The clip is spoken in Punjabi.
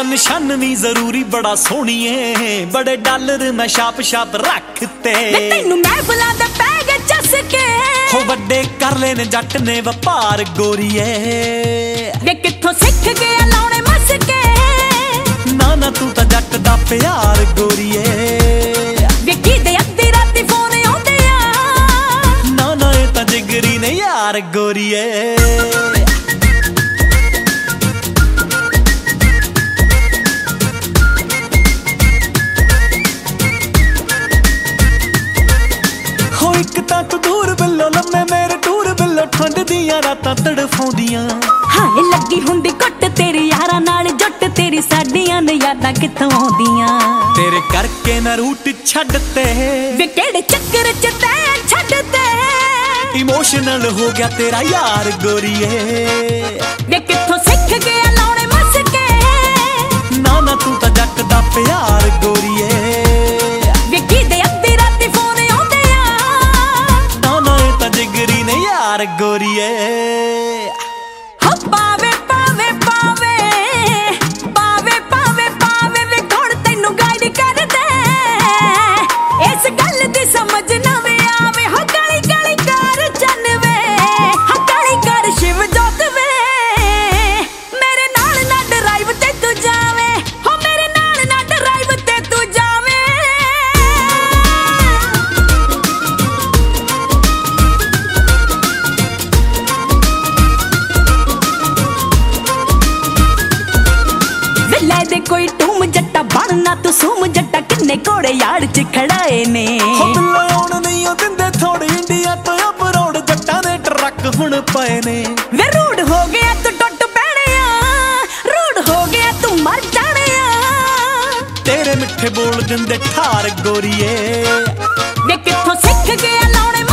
ਨਿਸ਼ਾਨਨੀ ਜ਼ਰੂਰੀ ਬੜਾ ਸੋਹਣੀਏ, ਬੜੇ ਡਾਲਰ ਮੈਂ ਛਾਪ ਛਾਪ ਰੱਖਤੇ। ਤੈਨੂੰ ਮੈਂ ਬੁਲਾਦਾ ਪੈ ਗਿਆ ਚੱਸ ਕੇ, ਹੋ ਵੱਡੇ ਕਰ ਲੈ ਨੇ ਜੱਟ ਨੇ ਵਪਾਰ ਗੋਰੀਏ। ਵੇ ਕਿੱਥੋਂ ਸਿੱਖ ਗਿਆ ਲਾਉਣੇ ਮਸਕੇ, ਨਾ ਨਾ ਤੂੰ ਤਾਂ ਜੱਟ ਦਾ ਪਿਆਰ ਗੋਰੀਏ। ਵੇ ਕਿਦੇ ਅੱਧੀ ਰਾਤੀ ਫੋਨ ਆਉਂਦੇ ਆ, ਨਾ ਨਾ ਇਹ ਤਾਂ ਜਿਗਰੀ ਨੇ ਯਾਰ ਗੋਰੀਏ। ਇੱਕ ਤਾਂ ਤੂੰ ਦੂਰ ਬਿੱਲੋ ਲੰਮੇ ਮੇਰੇ ਟੂਰ ਬਿੱਲੋ, ਠੰਡ ਦੀਆਂ ਰਾਤਾਂ ਤੜਫਾਉਂਦੀਆਂ। ਹਾਏ ਲੱਗੀ ਹੁੰਦੀ ਘੁੱਟ ਤੇਰੀ ਯਾਰਾਂ ਨਾਲ ਜੁੱਟ, ਤੇਰੀ ਸਾਡੀਆਂ ਨੇ ਯਾਦਾਂ ਕਿੱਥੋਂ ਆਉਂਦੀਆਂ। ਤੇਰੇ ਕਰਕੇ ਨਾ ਰੂਟ ਛੱਡਤੇ, ਵੇ ਕਿਹੜੇ ਚੱਕਰ ਚ ਤੈਂ ਛੱਡਤੇ। ਇਮੋਸ਼ਨਲ ਹੋ ਗਿਆ ਤੇਰਾ ਯਾਰ ਗੋਰੀਏ। ਵੇ ਕਿੱਥੋਂ ਸਿੱਖ ਗਿਆ ਲਾਉਣੇ ਮਸਕੇ, ਨਾ ਨਾ ਤੂੰ ਤਾਂ ਜੱਟ ਦਾ ਪਿਆਰ ਗੋਰੀਏ। ਵੇ ਕਿਦੇ ਅੱਧੀ ਰਾਤੀ ਫੋਨ ਆਉਂਦੇ ਆ, ਨਾ ਨਾ ਇਹ ਤਾਂ ਜਿਗਰੀ ਨੇ ਯਾਰ ਗੋਰੀਏ। ਹੋ ਪਾਵੇ ਪਾਵੇ ਪਾਵੇ ਪਾਵੇ ਪਾਵੇ ਪਾਵੇ, ਵੇ ਕੌਣ ਤੈਨੂੰ ਗਾਈਡ ਕਰਦੇ, ਇਸ ਗੱਲ ਦੀ ਸਮਝ ਨਾ ਵੇ ਆਵੇ। ਹੋ ਗਲੀ ਗਲੀ ਕਰ ਜਨਵੇ, ਹੋ ਗਲੀ ਕਰ ਸ਼ਿਵ ਜੋਤ ਵੇ, ਮੇਰੇ ਨਾਲ ਨਾ ਡਰਾਈਵ ਤੇ ਤੂੰ ਜਾਵੇਂ, ਹੋ ਮੇਰੇ ਨਾਲ ਨਾ ਡਰਾਈਵ ਤੇ ਤੂੰ ਜਾਵੇਂ। ਲੈ ਦੇ ਕੋਈ ਟੂਮ ਜੱਟਾ ਬਣਨਾ ਤੂੰ ਸੂਮ ਜੱਟਾ, ਕਿੰਨੇ ਘੋੜੇ ਯਾਰ ਚ ਖੜਾਏ ਨੇ। ਬਿੱਲੋ ਆਉਣ ਨਹੀਂ ਉਹ ਦਿੰਦੇ ਥੋੜੀ, ਇੰਡੀਆ ਤੋਂ ਅਬਰੋਡ ਜੱਟਾਂ ਦੇ ਟਰੱਕ ਹੁਣ ਪਏ ਨੇ। ਵੇ ਰੂਡ ਹੋ ਗਿਆ ਤੂੰ ਟੁੱਟ ਪੈਣਿਆ, ਰੂਡ ਹੋ ਗਿਆ ਤੂੰ ਮਰ ਜਾਣਿਆ। ਤੇਰੇ ਮਿੱਠੇ ਬੋਲ ਦਿੰਦੇ ਠਾਰ ਗੋਰੀਏ। ਵੇ ਕਿੱਥੋਂ ਸਿੱਖ ਗਿਆ ਲਾਉਣੇ